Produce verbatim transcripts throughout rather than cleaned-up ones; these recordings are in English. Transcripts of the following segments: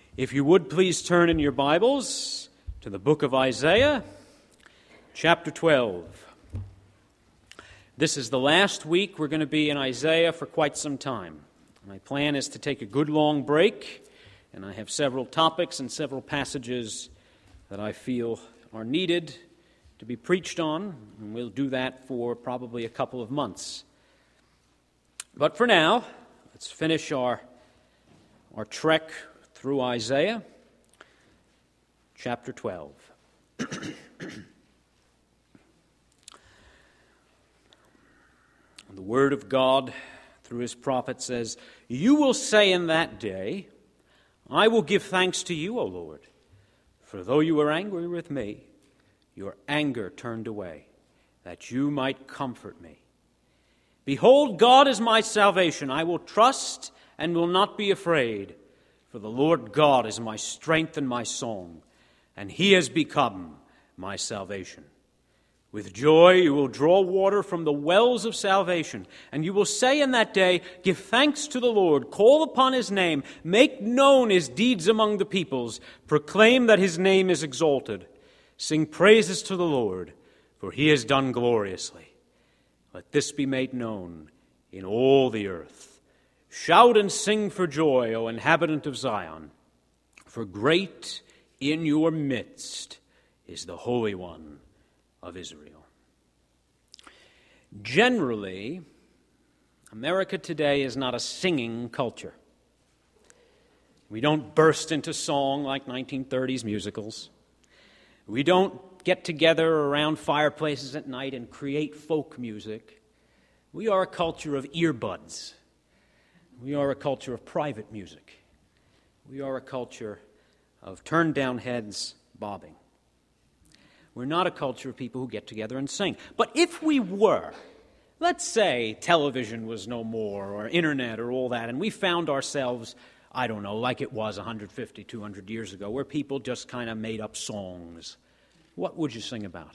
If you would please turn in your Bibles to the book of Isaiah, chapter twelve. This is the last week we're going to be in Isaiah for quite some time. My plan is to take a good long break, and I have several topics and several passages that I feel are needed to be preached on, and we'll do that for probably a couple of months. But for now, let's finish our, our trek through Isaiah, chapter twelve. The Word of God, through His prophet, says, "You will say in that day, I will give thanks to you, O Lord, for though you were angry with me, your anger turned away, that you might comfort me. Behold, God is my salvation. I will trust and will not be afraid. For the Lord God is my strength and my song, and He has become my salvation. With joy you will draw water from the wells of salvation, and you will say in that day, give thanks to the Lord, call upon His name, make known His deeds among the peoples, proclaim that His name is exalted. Sing praises to the Lord, for He has done gloriously. Let this be made known in all the earth. Shout and sing for joy, O inhabitant of Zion, for great in your midst is the Holy One of Israel." Generally, America today is not a singing culture. We don't burst into song like nineteen thirties musicals. We don't get together around fireplaces at night and create folk music. We are a culture of earbuds. We are a culture of private music. We are a culture of turned-down heads bobbing. We're not a culture of people who get together and sing. But if we were, let's say television was no more, or internet, or all that, and we found ourselves, I don't know, like it was one hundred fifty, two hundred years ago, where people just kind of made up songs, what would you sing about?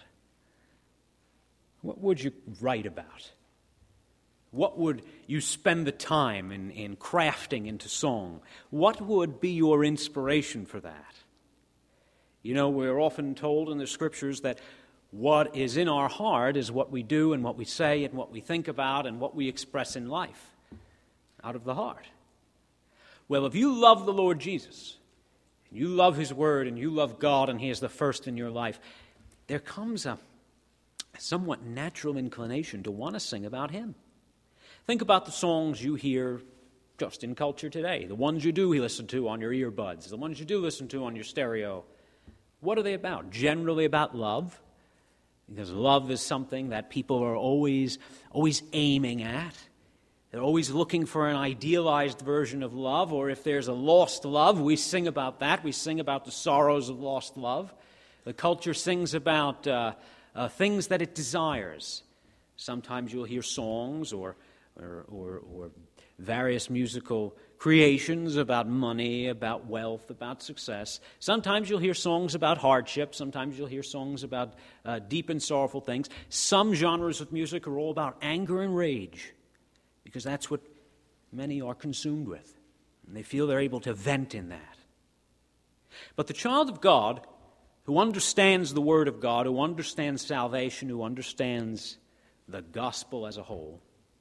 What would you write about? What would you spend the time in, in crafting into song? What would be your inspiration for that? You know, we're often told in the Scriptures that what is in our heart is what we do and what we say and what we think about and what we express in life out of the heart. Well, if you love the Lord Jesus, and you love His Word, and you love God, and He is the first in your life, there comes a somewhat natural inclination to want to sing about Him. Think about the songs you hear just in culture today, the ones you do listen to on your earbuds, the ones you do listen to on your stereo. What are they about? Generally about love, because love is something that people are always, always aiming at. They're always looking for an idealized version of love, or if there's a lost love, we sing about that. We sing about the sorrows of lost love. The culture sings about uh, uh, things that it desires. Sometimes you'll hear songs or Or, or, or various musical creations about money, about wealth, about success. Sometimes you'll hear songs about hardship. Sometimes you'll hear songs about uh, deep and sorrowful things. Some genres of music are all about anger and rage, because that's what many are consumed with. And they feel they're able to vent in that. But the child of God, who understands the Word of God, who understands salvation, who understands the gospel as a whole,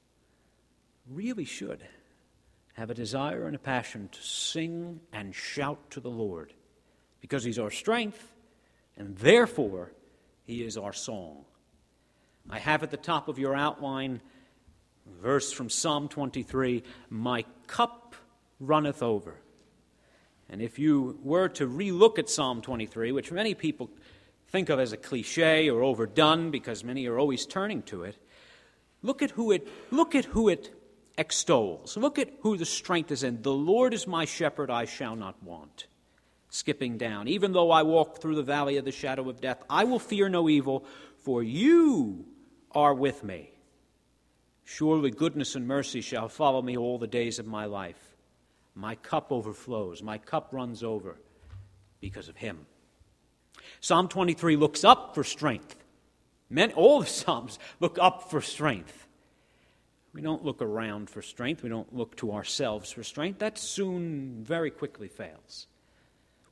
really should have a desire and a passion to sing and shout to the Lord, because He's our strength, and therefore He is our song. I have at the top of your outline a verse from Psalm twenty-three, "My cup runneth over." And if you were to re-look at Psalm twenty-three, which many people think of as a cliche or overdone because many are always turning to it, look at who it look at who it extols. Look at who the strength is in. "The Lord is my shepherd, I shall not want." Skipping down, "Even though I walk through the valley of the shadow of death, I will fear no evil, for you are with me. Surely goodness and mercy shall follow me all the days of my life. My cup overflows, my cup runs over because of Him." Psalm twenty-three looks up for strength. Men, all the Psalms look up for strength. We don't look around for strength. We don't look to ourselves for strength. That soon, very quickly fails.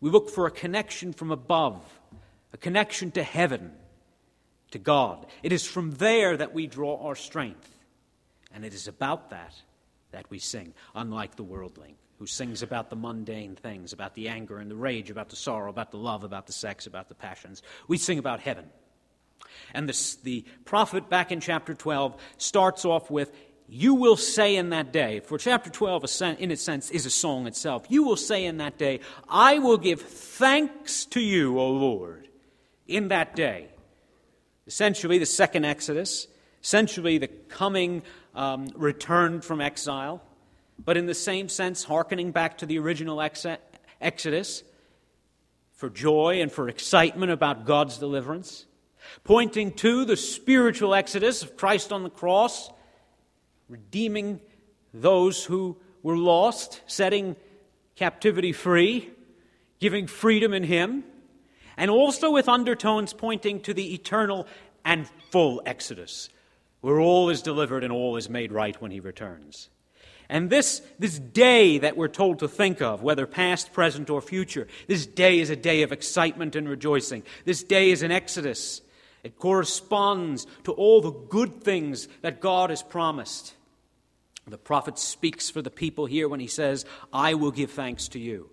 We look for a connection from above, a connection to heaven, to God. It is from there that we draw our strength. And it is about that that we sing, unlike the worldling, who sings about the mundane things, about the anger and the rage, about the sorrow, about the love, about the sex, about the passions. We sing about heaven. And this, the prophet back in chapter twelve starts off with, you will say in that day, for chapter twelve in its sense is a song itself, you will say in that day, I will give thanks to you, O Lord, in that day. Essentially the second Exodus, essentially the coming um, return from exile, but in the same sense hearkening back to the original ex- Exodus for joy and for excitement about God's deliverance, pointing to the spiritual Exodus of Christ on the cross, redeeming those who were lost, setting captivity free, giving freedom in Him, and also with undertones pointing to the eternal and full Exodus, where all is delivered and all is made right when He returns. And this, this day that we're told to think of, whether past, present, or future, this day is a day of excitement and rejoicing. This day is an Exodus. It corresponds to all the good things that God has promised. The prophet speaks for the people here when he says, I will give thanks to you.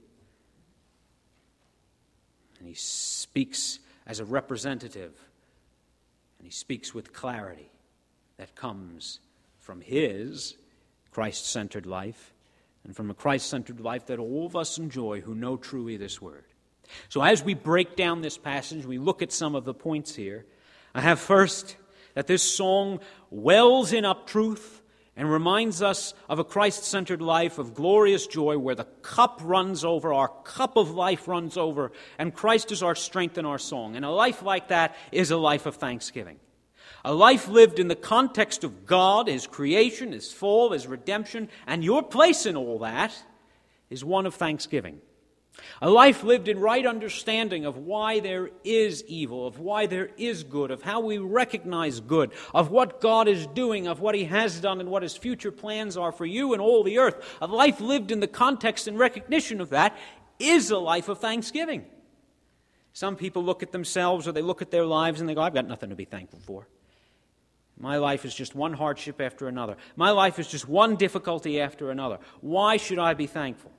And he speaks as a representative, and he speaks with clarity that comes from his Christ-centered life, and from a Christ-centered life that all of us enjoy who know truly this word. So as we break down this passage, we look at some of the points here. I have first that this song wells in up truth and reminds us of a Christ-centered life of glorious joy where the cup runs over, our cup of life runs over, and Christ is our strength and our song. And a life like that is a life of thanksgiving. A life lived in the context of God, His creation, His fall, His redemption, and your place in all that is one of thanksgiving. A life lived in right understanding of why there is evil, of why there is good, of how we recognize good, of what God is doing, of what He has done, and what His future plans are for you and all the earth. A life lived in the context and recognition of that is a life of thanksgiving. Some people look at themselves or they look at their lives and they go, I've got nothing to be thankful for. My life is just one hardship after another. My life is just one difficulty after another. Why should I be thankful?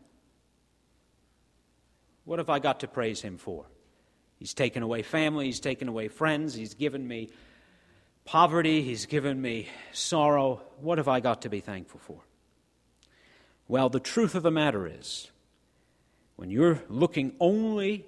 What have I got to praise Him for? He's taken away family, He's taken away friends, He's given me poverty, He's given me sorrow. What have I got to be thankful for? Well, the truth of the matter is, when you're looking only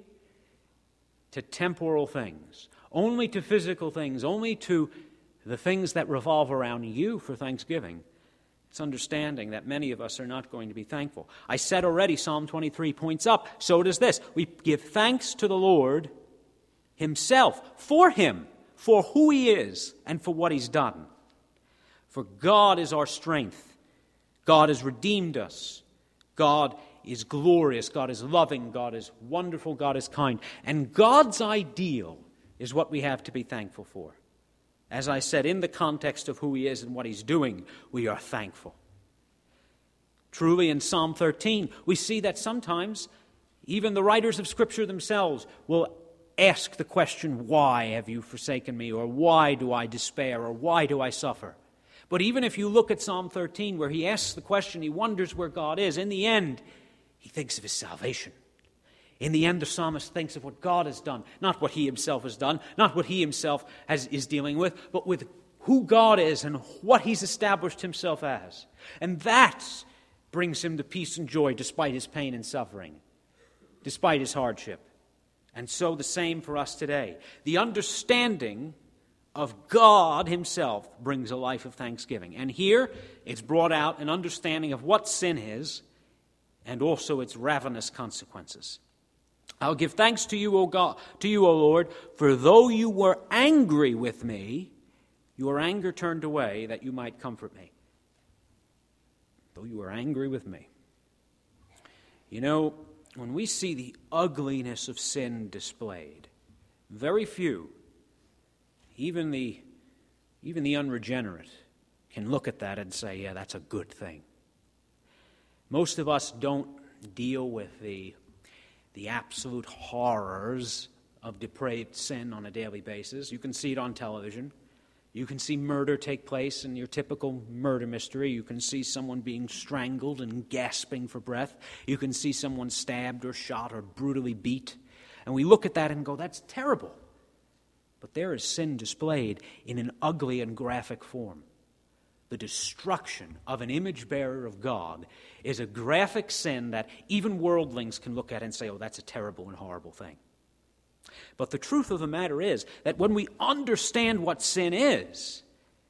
to temporal things, only to physical things, only to the things that revolve around you for thanksgiving, it's understanding that many of us are not going to be thankful. I said already, Psalm twenty-three points up, so does this. We give thanks to the Lord Himself, for Him, for who He is, and for what He's done. For God is our strength. God has redeemed us. God is glorious. God is loving. God is wonderful. God is kind. And God's ideal is what we have to be thankful for. As I said, in the context of who He is and what He's doing, we are thankful. Truly, in Psalm thirteen, we see that sometimes even the writers of Scripture themselves will ask the question, why have you forsaken me? Or why do I despair? Or why do I suffer? But even if you look at Psalm thirteen, where he asks the question, he wonders where God is, in the end, he thinks of his salvation. In the end, the psalmist thinks of what God has done, not what he himself has done, not what he himself has, is dealing with, but with who God is and what He's established Himself as. And that brings him to peace and joy despite his pain and suffering, despite his hardship. And so the same for us today. The understanding of God Himself brings a life of thanksgiving. And here it's brought out an understanding of what sin is and also its ravenous consequences. I'll give thanks to you, O God, to you, O Lord, for though you were angry with me, your anger turned away that you might comfort me. Though you were angry with me. You know, when we see the ugliness of sin displayed, very few, even the, even the unregenerate, can look at that and say, yeah, that's a good thing. Most of us don't deal with the the absolute horrors of depraved sin on a daily basis. You can see it on television. You can see murder take place in your typical murder mystery. You can see someone being strangled and gasping for breath. You can see someone stabbed or shot or brutally beat. And we look at that and go, that's terrible. But there is sin displayed in an ugly and graphic form. The destruction of an image bearer of God is a graphic sin that even worldlings can look at and say, oh, that's a terrible and horrible thing. But the truth of the matter is that when we understand what sin is,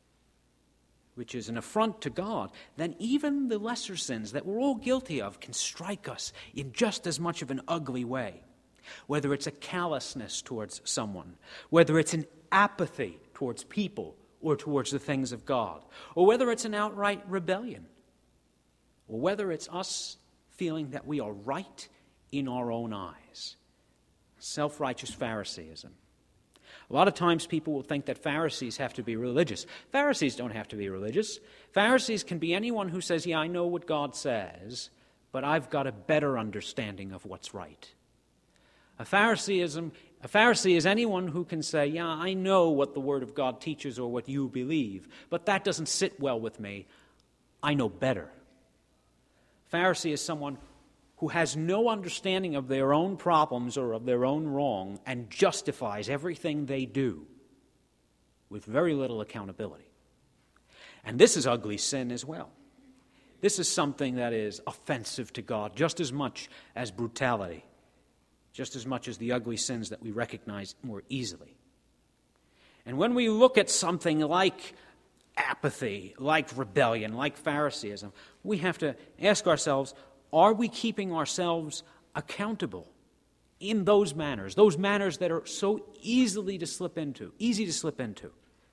which is an affront to God, then even the lesser sins that we're all guilty of can strike us in just as much of an ugly way. Whether it's a callousness towards someone, whether it's an apathy towards people or towards the things of God, or whether it's an outright rebellion, or whether it's us feeling that we are right in our own eyes. Self-righteous Pharisaism. A lot of times people will think that Pharisees have to be religious. Pharisees don't have to be religious. Pharisees can be anyone who says, yeah, I know what God says, but I've got a better understanding of what's right. A Phariseeism, a Pharisee is anyone who can say, yeah, I know what the Word of God teaches or what you believe, but that doesn't sit well with me. I know better. Pharisee is someone who has no understanding of their own problems or of their own wrong and justifies everything they do with very little accountability. And this is ugly sin as well. This is something that is offensive to God just as much as brutality, just as much as the ugly sins that we recognize more easily. And when we look at something like apathy, like rebellion, like Phariseeism, we have to ask ourselves, are we keeping ourselves accountable in those manners, those manners that are so easily to slip into, easy to slip into?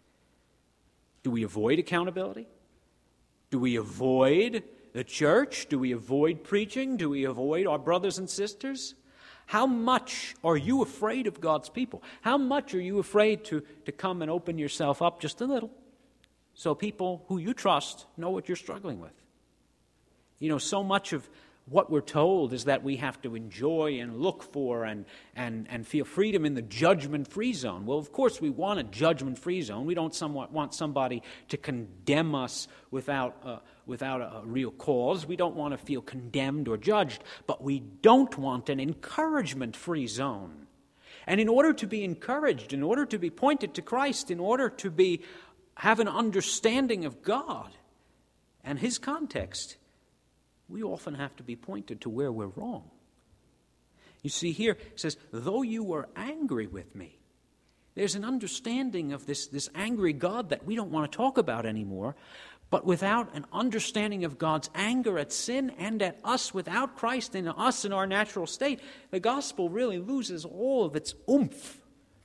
Do we avoid accountability? Do we avoid the church? Do we avoid preaching? Do we avoid our brothers and sisters? How much are you afraid of God's people? How much are you afraid to, to come and open yourself up just a little so people who you trust know what you're struggling with? You know, so much of what we're told is that we have to enjoy and look for and, and, and feel freedom in the judgment-free zone. Well, of course, we want a judgment-free zone. We don't somewhat want somebody to condemn us without, uh, without a, a real cause. We don't want to feel condemned or judged, but we don't want an encouragement-free zone. And in order to be encouraged, in order to be pointed to Christ, in order to be have an understanding of God and His context, we often have to be pointed to where we're wrong. You see here, it says, though you were angry with me. There's an understanding of this, this angry God that we don't want to talk about anymore, but without an understanding of God's anger at sin and at us, without Christ in us in our natural state, the gospel really loses all of its oomph.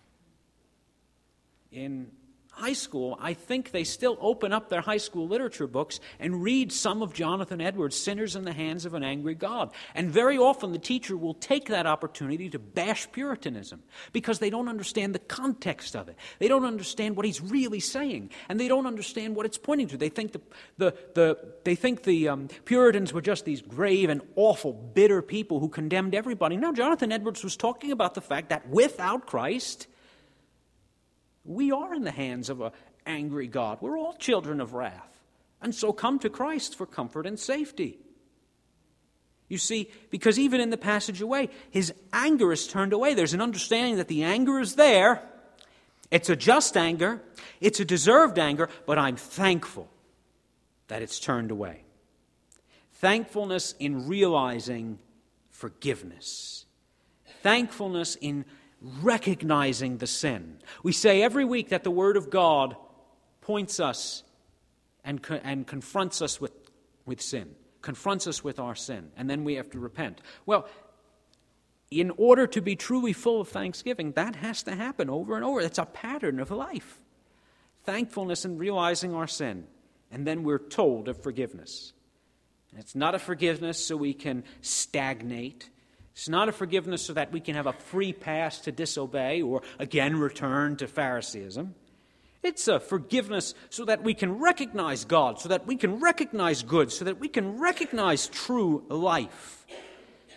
In high school, I think they still open up their high school literature books and read some of Jonathan Edwards' Sinners in the Hands of an Angry God. And very often the teacher will take that opportunity to bash Puritanism because they don't understand the context of it. They don't understand what he's really saying, and they don't understand what it's pointing to. They think the the, the they think the um, Puritans were just these grave and awful, bitter people who condemned everybody. No, Jonathan Edwards was talking about the fact that without Christ, we are in the hands of an angry God. We're all children of wrath. And so come to Christ for comfort and safety. You see, because even in the passage away, his anger is turned away. There's an understanding that the anger is there. It's a just anger. It's a deserved anger, but I'm thankful that it's turned away. Thankfulness in realizing forgiveness. Thankfulness in recognizing the sin. We say every week that the Word of God points us and, co- and confronts us with, with sin, confronts us with our sin, and then we have to repent. Well, in order to be truly full of thanksgiving, that has to happen over and over. It's a pattern of life. Thankfulness in realizing our sin, and then we're told of forgiveness. And it's not a forgiveness so we can stagnate. It's not a forgiveness so that we can have a free pass to disobey or again return to Phariseeism. It's a forgiveness so that we can recognize God, so that we can recognize good, so that we can recognize true life.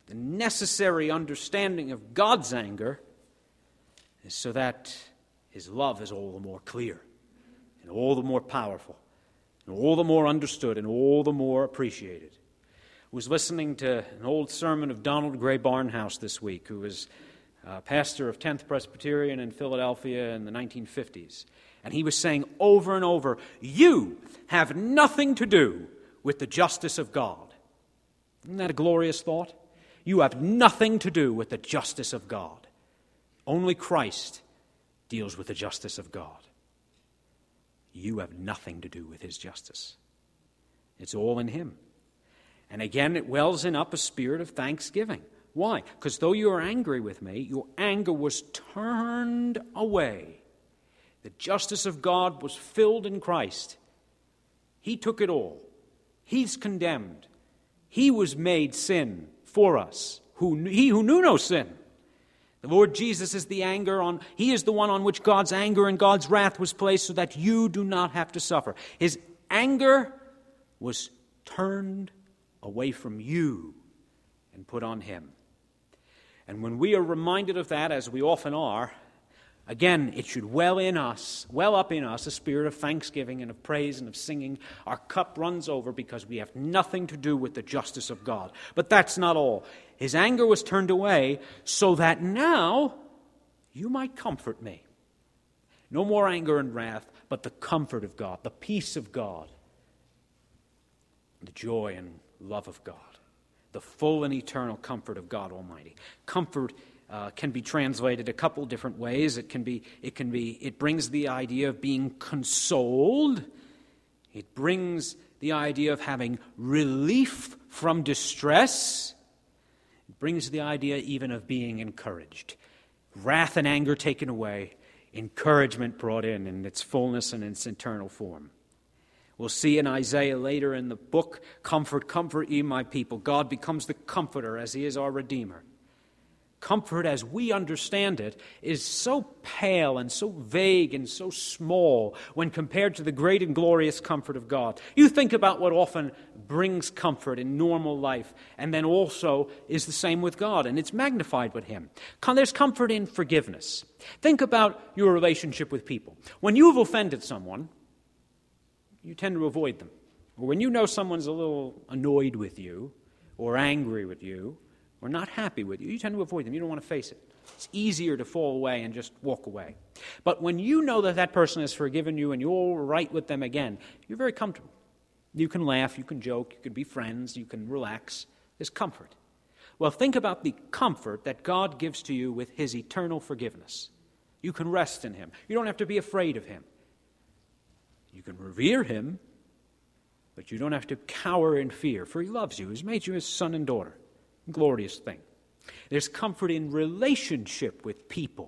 the necessary understanding of God's anger is so that his love is all the more clear and all the more powerful and all the more understood and all the more appreciated. I was listening to an old sermon of Donald Gray Barnhouse this week, who was uh, pastor of tenth Presbyterian in Philadelphia in the nineteen fifties. And he was saying over and over, you have nothing to do with the justice of God. Isn't that a glorious thought? You have nothing to do with the justice of God. Only Christ deals with the justice of God. You have nothing to do with his justice. It's all in him. And again, it wells in up a spirit of thanksgiving. Why? Because though you are angry with me, your anger was turned away. The justice of God was filled in Christ. He took it all. He's condemned. He was made sin for us. Who, he who knew no sin. The Lord Jesus is the anger on, he is the one on which God's anger and God's wrath was placed so that you do not have to suffer. His anger was turned away from you and put on him. And when we are reminded of that, as we often are, again, it should well in us, well up in us, a spirit of thanksgiving and of praise and of singing. Our cup runs over because we have nothing to do with the justice of God. But that's not all. His anger was turned away so that now you might comfort me. No more anger and wrath, but the comfort of God, the peace of God, the joy and love of God, the full and eternal comfort of God Almighty. Comfort Uh, can be translated a couple different ways. It can be, it can be, it brings the idea of being consoled. It brings the idea of having relief from distress. It brings the idea even of being encouraged. Wrath and anger taken away, encouragement brought in in its fullness and its eternal form. We'll see in Isaiah later in the book, comfort, comfort ye my people. God becomes the comforter as he is our Redeemer. Comfort, as we understand it, is so pale and so vague and so small when compared to the great and glorious comfort of God. You think about what often brings comfort in normal life and then also is the same with God, and it's magnified with him. There's comfort in forgiveness. Think about your relationship with people. When you've offended someone, you tend to avoid them. Or when you know someone's a little annoyed with you or angry with you, or not happy with you, you tend to avoid them. You don't want to face it. It's easier to fall away and just walk away. But when you know that that person has forgiven you and you're all right with them again, you're very comfortable. You can laugh, you can joke, you can be friends, you can relax. There's comfort. Well, think about the comfort that God gives to you with his eternal forgiveness. You can rest in him. You don't have to be afraid of him. You can revere him, but you don't have to cower in fear, for he loves you. He's made you his son and daughter. Glorious thing. There's comfort in relationship with people.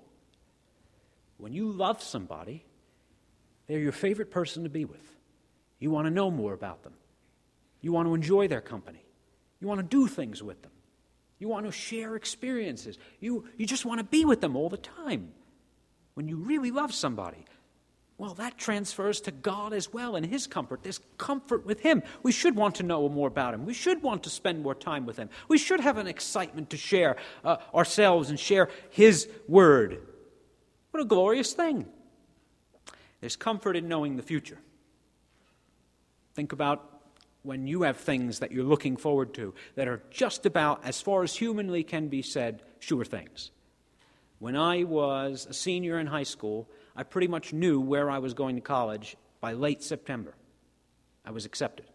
When you love somebody, they're your favorite person to be with. You want to know more about them. You want to enjoy their company. You want to do things with them. You want to share experiences. You, you just want to be with them all the time. When you really love somebody, well, that transfers to God as well and his comfort. There's comfort with him. We should want to know more about him. We should want to spend more time with him. We should have an excitement to share uh, ourselves and share his word. What a glorious thing. There's comfort in knowing the future. Think about when you have things that you're looking forward to that are just about, as far as humanly can be said, sure things. When I was a senior in high school, I pretty much knew where I was going to college by late September. I was accepted.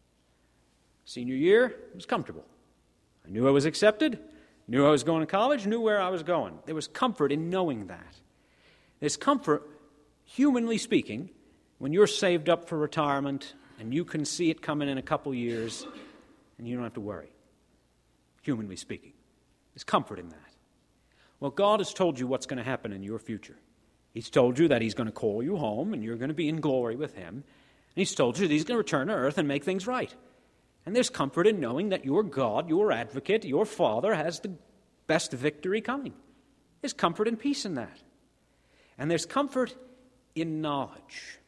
Senior year, it was comfortable. I knew I was accepted, knew I was going to college, knew where I was going. There was comfort in knowing that. There's comfort, humanly speaking, when you're saved up for retirement and you can see it coming in a couple years and you don't have to worry, humanly speaking. There's comfort in that. Well, God has told you what's going to happen in your future. He's told you that he's going to call you home and you're going to be in glory with him. And he's told you that he's going to return to earth and make things right. And there's comfort in knowing that your God, your advocate, your Father has the best victory coming. There's comfort and peace in that. And there's comfort in knowledge.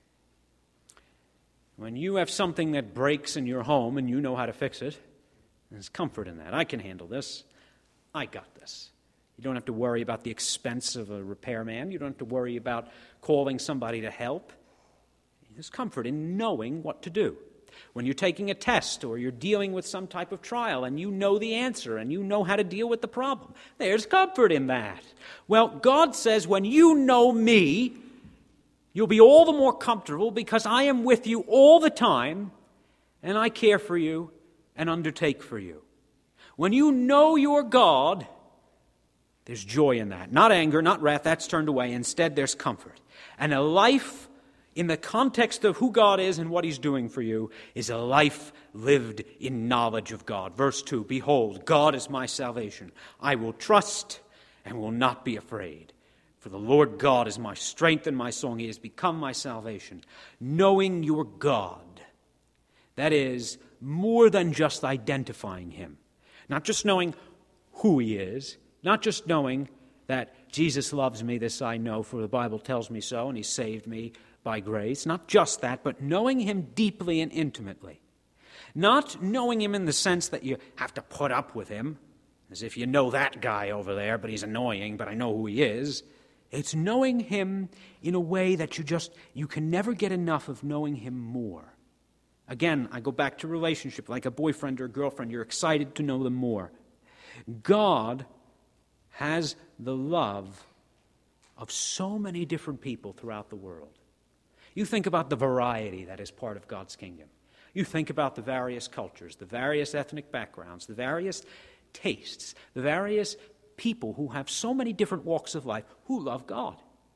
When you have something that breaks in your home and you know how to fix it, there's comfort in that. I can handle this. I got this. You don't have to worry about the expense of a repairman. You don't have to worry about calling somebody to help. There's comfort in knowing what to do. When you're taking a test or you're dealing with some type of trial and you know the answer and you know how to deal with the problem, there's comfort in that. Well, God says, when you know me, you'll be all the more comfortable because I am with you all the time and I care for you and undertake for you. When you know your God, there's joy in that. Not anger, not wrath, that's turned away. Instead, there's comfort. And a life in the context of who God is and what He's doing for you is a life lived in knowledge of God. Verse two, behold, God is my salvation. I will trust and will not be afraid. For the Lord God is my strength and my song. He has become my salvation. Knowing your God, that is more than just identifying Him. Not just knowing who He is, not just knowing that Jesus loves me, this I know, for the Bible tells me so, and He saved me by grace. Not just that, but knowing Him deeply and intimately. Not knowing Him in the sense that you have to put up with Him, as if you know that guy over there, but he's annoying, but I know who he is. It's knowing Him in a way that you just, you can never get enough of knowing Him more. Again, I go back to relationship, like a boyfriend or a girlfriend. You're excited to know them more. God has the love of so many different people throughout the world. You think about the variety that is part of God's kingdom. You think about the various cultures, the various ethnic backgrounds, the various tastes, the various people who have so many different walks of life who love God.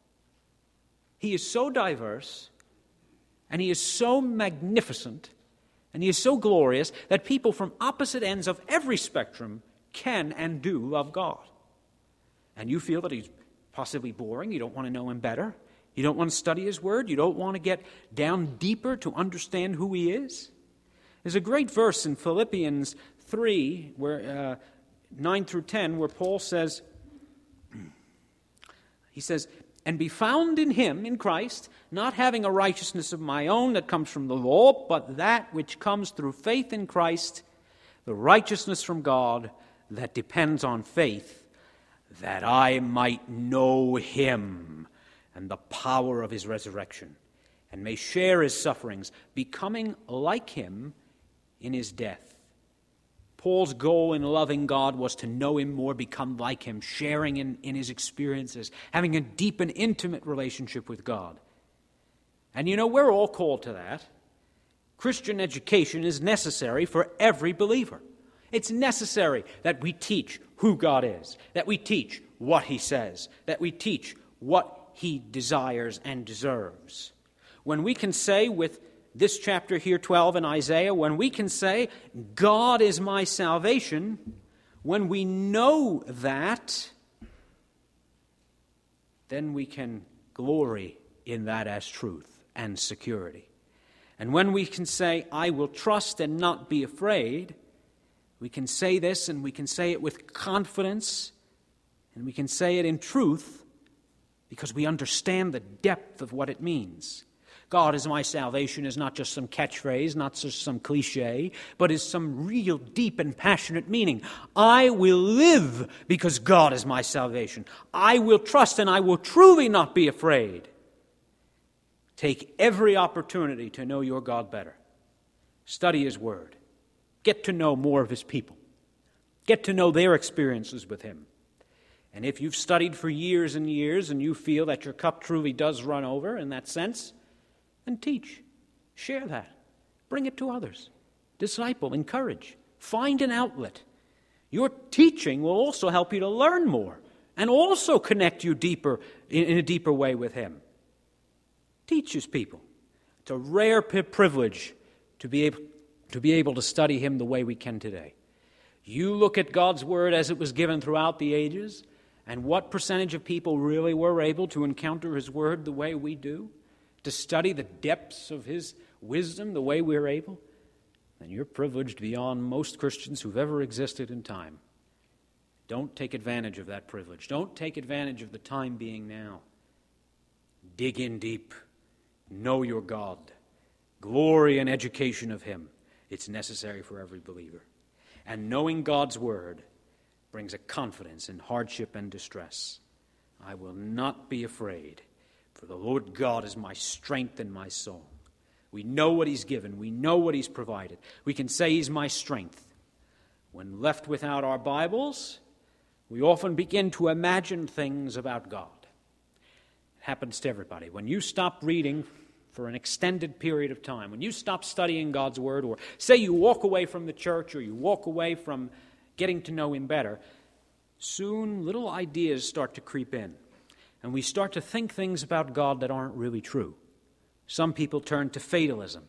He is so diverse, and He is so magnificent, and He is so glorious that people from opposite ends of every spectrum can and do love God. And you feel that He's possibly boring, you don't want to know Him better, you don't want to study His Word, you don't want to get down deeper to understand who He is. There's a great verse in Philippians three, where uh, nine through ten, where Paul says, he says, and be found in Him, in Christ, not having a righteousness of my own that comes from the law, but that which comes through faith in Christ, the righteousness from God that depends on faith, that I might know Him and the power of His resurrection, and may share His sufferings, becoming like Him in His death. Paul's goal in loving God was to know Him more, become like Him, sharing in, in His experiences, having a deep and intimate relationship with God. And you know, we're all called to that. Christian education is necessary for every believer. It's necessary that we teach who God is, that we teach what He says, that we teach what He desires and deserves. When we can say with this chapter here, twelve in Isaiah, when we can say, God is my salvation, when we know that, then we can glory in that as truth and security. And when we can say, I will trust and not be afraid, we can say this and we can say it with confidence and we can say it in truth because we understand the depth of what it means. God is my salvation is not just some catchphrase, not just some cliche, but is some real deep and passionate meaning. I will live because God is my salvation. I will trust and I will truly not be afraid. Take every opportunity to know your God better. Study His Word. Get to know more of His people. Get to know their experiences with Him. And if you've studied for years and years and you feel that your cup truly does run over in that sense, then teach. Share that. Bring it to others. Disciple. Encourage. Find an outlet. Your teaching will also help you to learn more and also connect you deeper in, in a deeper way with Him. Teach His people. It's a rare privilege to be able to be able to study Him the way we can today. You look at God's Word as it was given throughout the ages, and what percentage of people really were able to encounter His Word the way we do, to study the depths of His wisdom the way we're able, then you're privileged beyond most Christians who've ever existed in time. Don't take advantage of that privilege. Don't take advantage of the time being now. Dig in deep. Know your God. Glory and education of Him. It's necessary for every believer. And knowing God's Word brings a confidence in hardship and distress. I will not be afraid, for the Lord God is my strength and my song. We know what he's given. We know what he's provided. We can say he's my strength. When left without our Bibles, we often begin to imagine things about God. It happens to everybody. When you stop reading for an extended period of time, when you stop studying God's Word, or say you walk away from the church, or you walk away from getting to know him better, soon little ideas start to creep in. And we start to think things about God that aren't really true. Some people turn to fatalism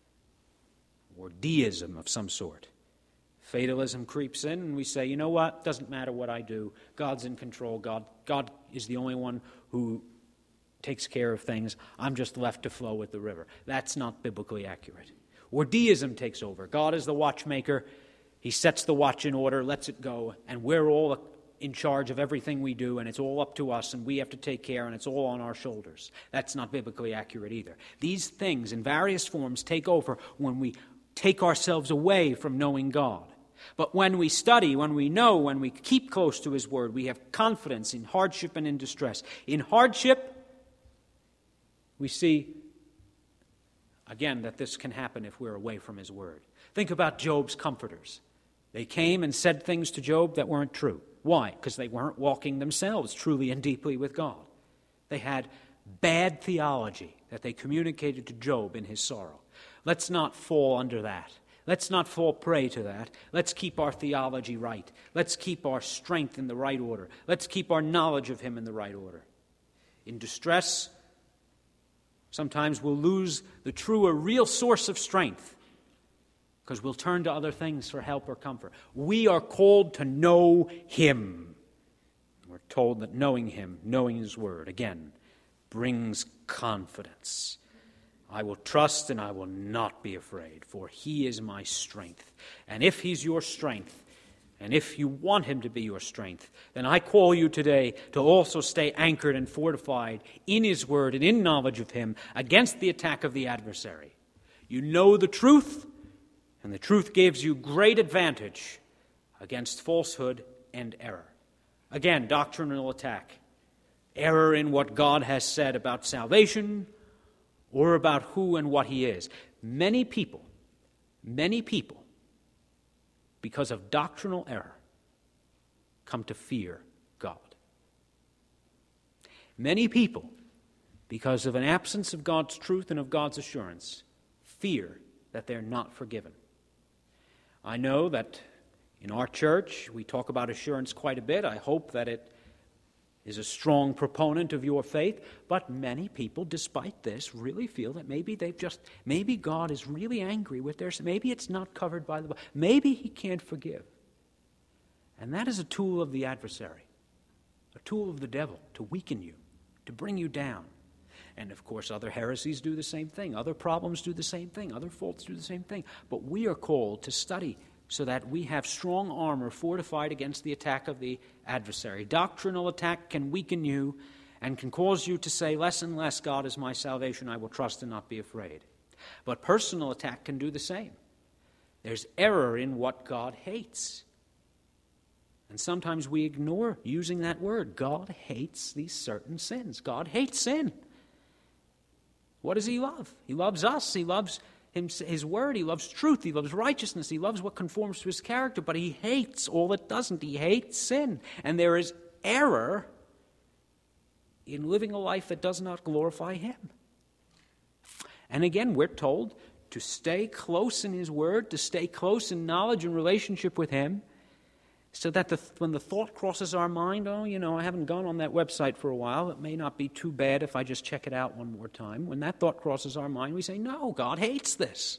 or deism of some sort. Fatalism creeps in and we say, you know what, doesn't matter what I do. God's in control. God, God is the only one who takes care of things. I'm just left to flow with the river. That's not biblically accurate. Or deism takes over. God is the watchmaker. He sets the watch in order, lets it go, and we're all in charge of everything we do, and it's all up to us, and we have to take care, and it's all on our shoulders. That's not biblically accurate either. These things in various forms take over when we take ourselves away from knowing God. But when we study, when we know, when we keep close to his word, we have confidence in hardship and in distress. In hardship, we see, again, that this can happen if we're away from his word. Think about Job's comforters. They came and said things to Job that weren't true. Why? Because they weren't walking themselves truly and deeply with God. They had bad theology that they communicated to Job in his sorrow. Let's not fall under that. Let's not fall prey to that. Let's keep our theology right. Let's keep our strength in the right order. Let's keep our knowledge of him in the right order. In distress, sometimes we'll lose the true or real source of strength because we'll turn to other things for help or comfort. We are called to know him. We're told that knowing him, knowing his word, again, brings confidence. I will trust and I will not be afraid, for he is my strength. And if he's your strength, and if you want him to be your strength, then I call you today to also stay anchored and fortified in his word and in knowledge of him against the attack of the adversary. You know the truth, and the truth gives you great advantage against falsehood and error. Again, doctrinal attack. Error in what God has said about salvation or about who and what he is. Many people, many people, because of doctrinal error, come to fear God. Many people, because of an absence of God's truth and of God's assurance, fear that they're not forgiven. I know that in our church we talk about assurance quite a bit. I hope that it is a strong proponent of your faith, but many people, despite this, really feel that maybe they've just, maybe God is really angry with their sin. Maybe it's not covered by the Bible. Maybe he can't forgive. And that is a tool of the adversary, a tool of the devil to weaken you, to bring you down. And of course, other heresies do the same thing. Other problems do the same thing. Other faults do the same thing. But we are called to study so that we have strong armor fortified against the attack of the adversary. Doctrinal attack can weaken you and can cause you to say less and less, God is my salvation, I will trust and not be afraid. But personal attack can do the same. There's error in what God hates. And sometimes we ignore using that word. God hates these certain sins. God hates sin. What does he love? He loves us. He loves him, his word. He loves truth. He loves righteousness. He loves what conforms to his character. But he hates all that doesn't. He hates sin. And there is error in living a life that does not glorify him. And again, we're told to stay close in his word, to stay close in knowledge and relationship with him, so that the, when the thought crosses our mind, oh, you know, I haven't gone on that website for a while. It may not be too bad if I just check it out one more time. When that thought crosses our mind, we say, no, God hates this.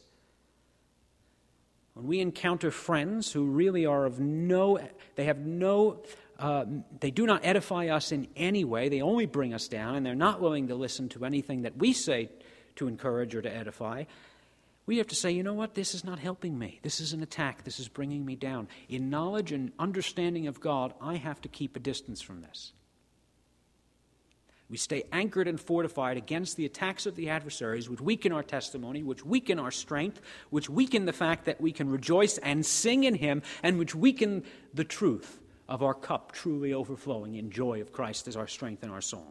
When we encounter friends who really are of no, they have no, uh, they do not edify us in any way. They only bring us down, and they're not willing to listen to anything that we say to encourage or to edify. We have to say, you know what, this is not helping me. This is an attack. This is bringing me down. In knowledge and understanding of God, I have to keep a distance from this. We stay anchored and fortified against the attacks of the adversaries, which weaken our testimony, which weaken our strength, which weaken the fact that we can rejoice and sing in him, and which weaken the truth of our cup truly overflowing in joy of Christ as our strength and our song.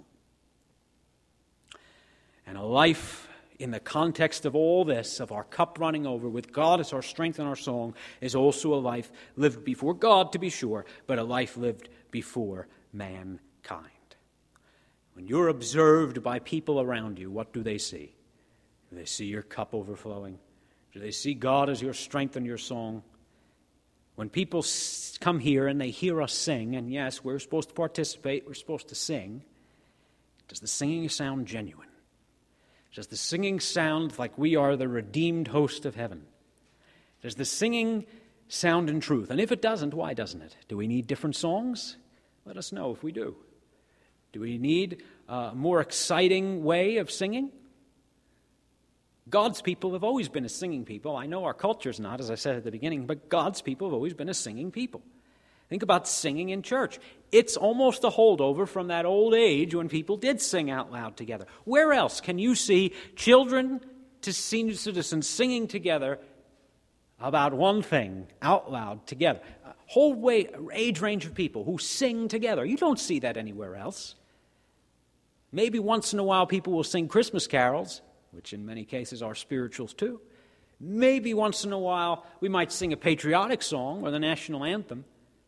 And a life in the context of all this, of our cup running over with God as our strength and our song, is also a life lived before God, to be sure, but a life lived before mankind. When you're observed by people around you, what do they see? Do they see your cup overflowing? Do they see God as your strength and your song? When people come here and they hear us sing, and yes, we're supposed to participate, we're supposed to sing, does the singing sound genuine? Does the singing sound like we are the redeemed host of heaven? Does the singing sound in truth? And if it doesn't, why doesn't it? Do we need different songs? Let us know if we do. Do we need a more exciting way of singing? God's people have always been a singing people. I know our culture's not, as I said at the beginning, but God's people have always been a singing people. Think about singing in church. It's almost a holdover from that old age when people did sing out loud together. Where else can you see children to senior citizens singing together about one thing out loud together? A whole way, age range of people who sing together. You don't see that anywhere else. Maybe once in a while people will sing Christmas carols, which in many cases are spirituals too. Maybe once in a while we might sing a patriotic song or the national anthem.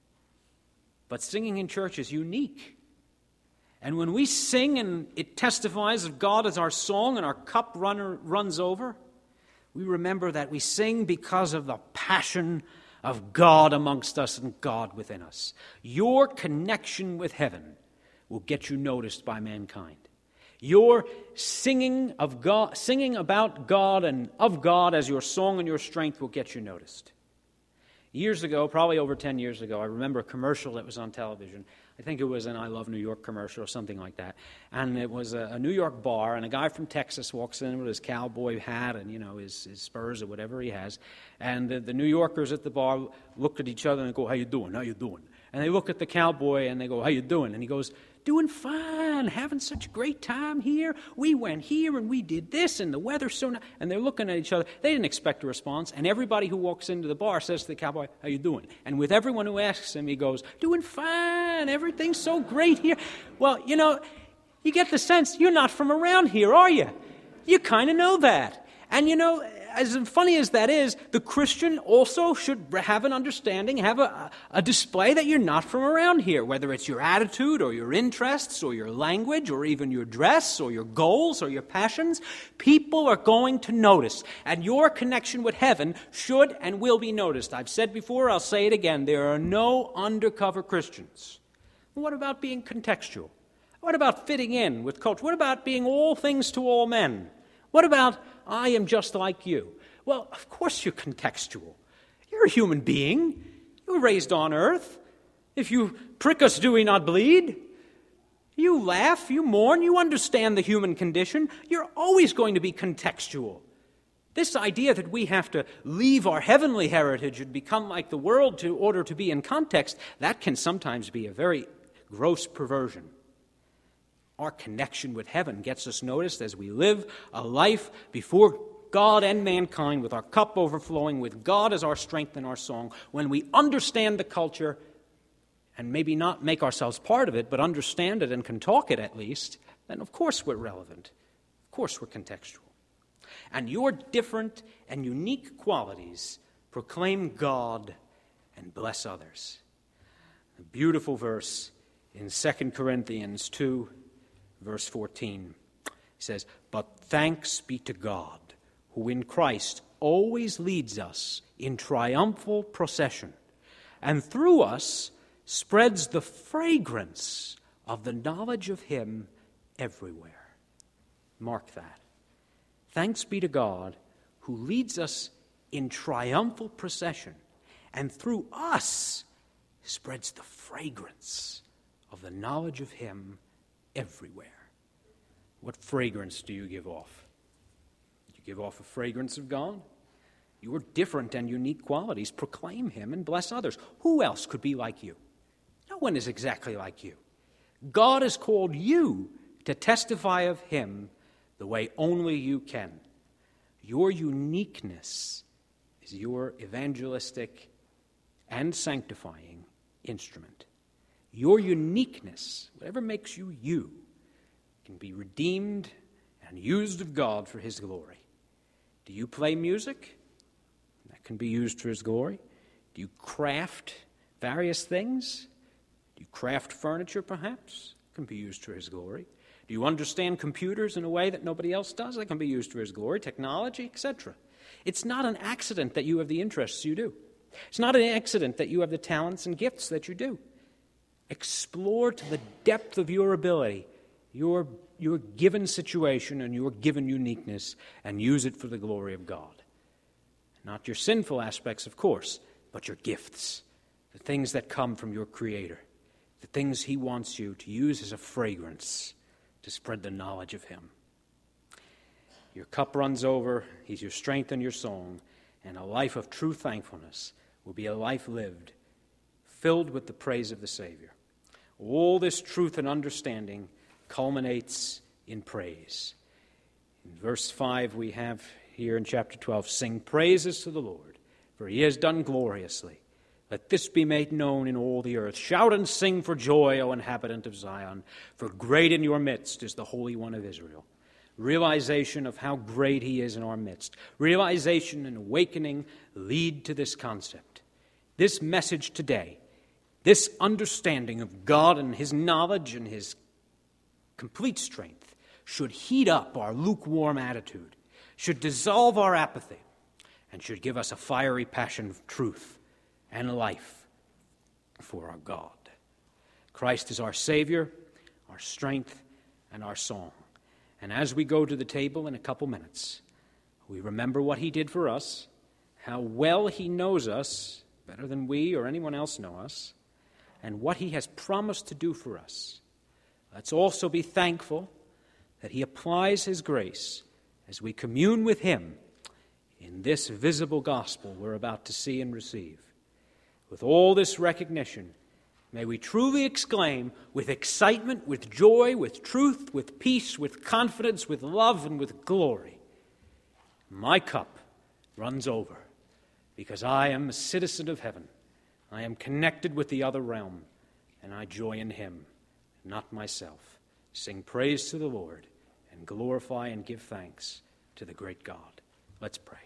But singing in church is unique. And when we sing and it testifies of God as our song and our cup runner runs over, we remember that we sing because of the passion of God amongst us and God within us. Your connection with heaven will get you noticed by mankind. Your singing of God, singing about God and of God as your song and your strength will get you noticed. Years ago, probably over ten years ago, I remember a commercial that was on television. I think it was an I Love New York commercial or something like that. And it was a, a New York bar, and a guy from Texas walks in with his cowboy hat and, you know, his, his spurs or whatever he has. And the, the New Yorkers at the bar look at each other and go, "How you doing? How you doing?" And they look at the cowboy and they go, "How you doing?" And he goes, "Doing fine, having such a great time here. We went here and we did this and the weather's so nice." And they're looking at each other. They didn't expect a response. And everybody who walks into the bar says to the cowboy, "How you doing?" And with everyone who asks him, he goes, "Doing fine, everything's so great here." Well, you know, you get the sense you're not from around here, are you? You kind of know that. And you know, as funny as that is, the Christian also should have an understanding, have a, a display that you're not from around here, whether it's your attitude or your interests or your language or even your dress or your goals or your passions. People are going to notice, and your connection with heaven should and will be noticed. I've said before, I'll say it again, there are no undercover Christians. What about being contextual? What about fitting in with culture? What about being all things to all men? What about, "I am just like you"? Well, of course you're contextual. You're a human being. You were raised on earth. If you prick us, do we not bleed? You laugh, you mourn, you understand the human condition. You're always going to be contextual. This idea that we have to leave our heavenly heritage and become like the world in order to be in context, that can sometimes be a very gross perversion. Our connection with heaven gets us noticed as we live a life before God and mankind with our cup overflowing, with God as our strength and our song. When we understand the culture and maybe not make ourselves part of it, but understand it and can talk it at least, then of course we're relevant. Of course we're contextual. And your different and unique qualities proclaim God and bless others. A beautiful verse in Second Corinthians two, verse fourteen. He says, "But thanks be to God, who in Christ always leads us in triumphal procession, and through us spreads the fragrance of the knowledge of Him everywhere." Mark that. Thanks be to God, who leads us in triumphal procession, and through us spreads the fragrance of the knowledge of Him everywhere. What fragrance do you give off? Do you give off a fragrance of God? Your different and unique qualities proclaim Him and bless others. Who else could be like you? No one is exactly like you. God has called you to testify of Him the way only you can. Your uniqueness is your evangelistic and sanctifying instrument. your uniqueness, whatever makes you you, can be redeemed and used of God for his glory. Do you play music? That can be used for his glory. Do you craft various things? Do you craft furniture, perhaps? It can be used for his glory. Do you understand computers in a way that nobody else does? That can be used for his glory, technology, et cetera. It's not an accident that you have the interests you do. It's not an accident that you have the talents and gifts that you do. Explore to the depth of your ability your, your given situation and your given uniqueness and use it for the glory of God. Not your sinful aspects, of course, but your gifts, the things that come from your Creator, the things he wants you to use as a fragrance to spread the knowledge of him. Your cup runs over, he's your strength and your song, and a life of true thankfulness will be a life lived, filled with the praise of the Savior. All this truth and understanding culminates in praise. In verse five we have here in chapter twelve, sing praises to the Lord, for he has done gloriously. Let this be made known in all the earth. Shout and sing for joy, O inhabitant of Zion, for great in your midst is the Holy One of Israel. Realization of how great he is in our midst. Realization and awakening lead to this concept. This message today, this understanding of God and his knowledge and his complete strength should heat up our lukewarm attitude, should dissolve our apathy, and should give us a fiery passion of truth and life for our God. Christ is our Savior, our strength, and our song. And as we go to the table in a couple minutes, we remember what he did for us, how well he knows us, better than we or anyone else know us, and what he has promised to do for us. Let's also be thankful that he applies his grace as we commune with him in this visible gospel we're about to see and receive. With all this recognition, may we truly exclaim with excitement, with joy, with truth, with peace, with confidence, with love, and with glory, my cup runs over because I am a citizen of heaven. I am connected with the other realm, and I joy in him, not myself. Sing praise to the Lord and glorify and give thanks to the great God. Let's pray.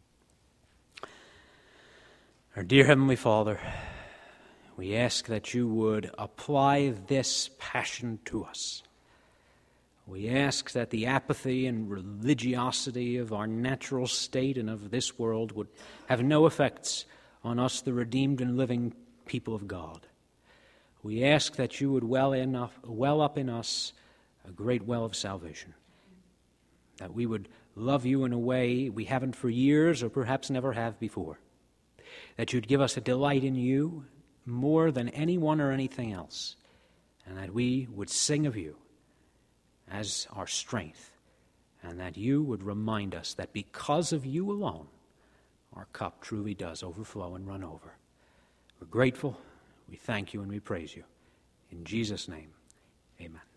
Our dear Heavenly Father, we ask that you would apply this passion to us. We ask that the apathy and religiosity of our natural state and of this world would have no effects on us, the redeemed and living people of God. We ask that you would well, enough, well up in us a great well of salvation, that we would love you in a way we haven't for years or perhaps never have before, that you'd give us a delight in you more than anyone or anything else, and that we would sing of you as our strength, and that you would remind us that because of you alone, our cup truly does overflow and run over. We're grateful, we thank you, and we praise you. In Jesus' name, amen.